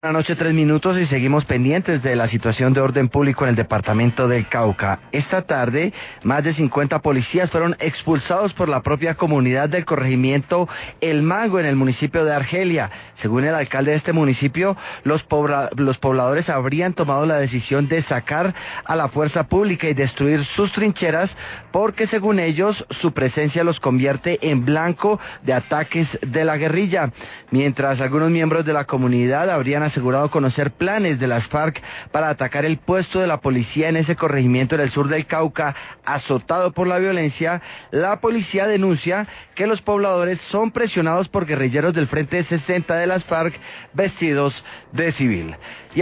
Buenas noches, 3 minutos y seguimos pendientes de la situación de orden público en el departamento del Cauca. Esta tarde, más de 50 policías fueron expulsados por la propia comunidad del corregimiento El Mango en el municipio de Argelia. Según el alcalde de este municipio, los pobladores habrían tomado la decisión de sacar a la fuerza pública y destruir sus trincheras porque, según ellos, su presencia los convierte en blanco de ataques de la guerrilla. Mientras algunos miembros de la comunidad habrían asegurado conocer planes de las FARC para atacar el puesto de la policía en ese corregimiento en el sur del Cauca, azotado por la violencia, la policía denuncia que los pobladores son presionados por guerrilleros del Frente 60 de las FARC vestidos de civil.